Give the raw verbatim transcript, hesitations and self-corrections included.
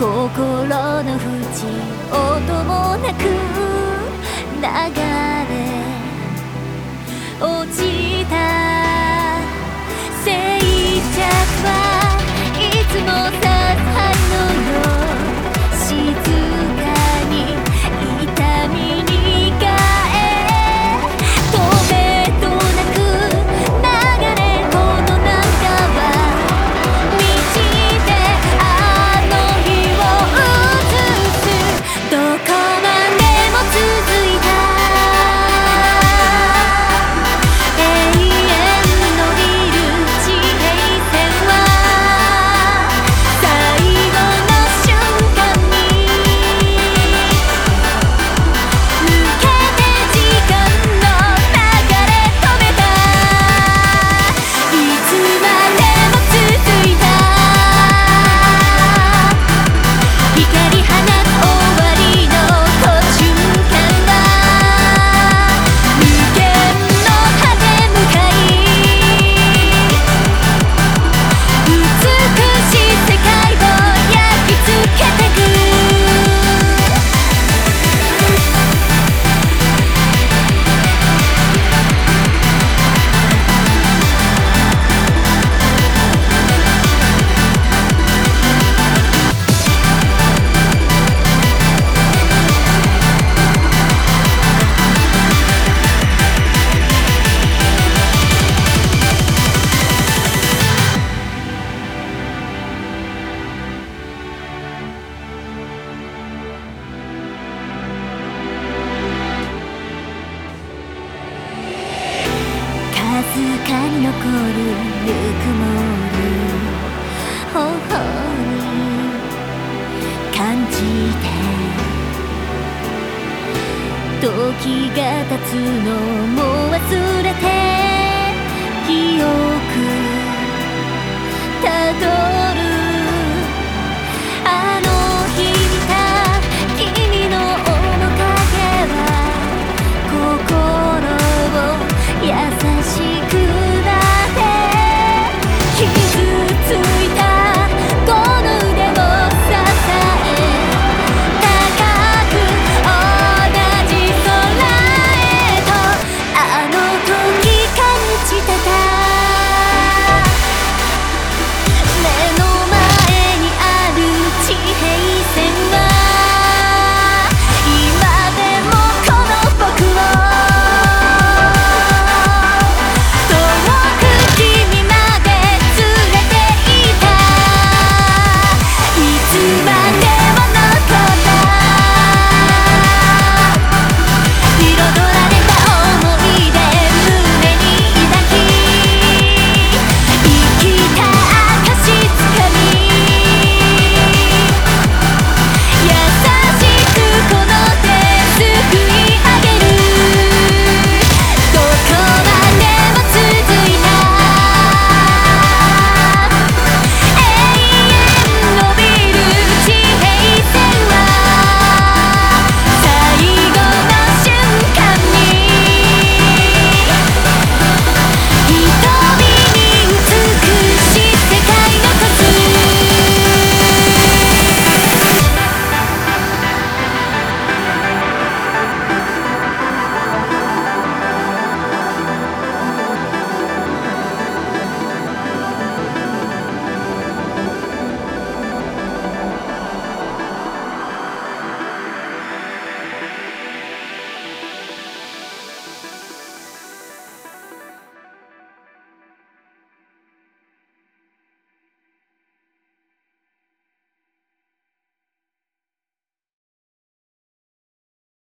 心の淵音もなく流れ落ちた静寂はいつも刺さるのよ静かに痛みに変え止めどなく流れこの中は満ちてあの日を映すどこまでも続いた永遠のいる地平線は最後の瞬間に抜けて時間の流れ止めたいつまでも続いた光り放つ終わりの途中間は無限の果て向かい美しい世界を焼き付けてくかすかに残るぬくもる頬に感じて時が経つのも忘れて記憶たど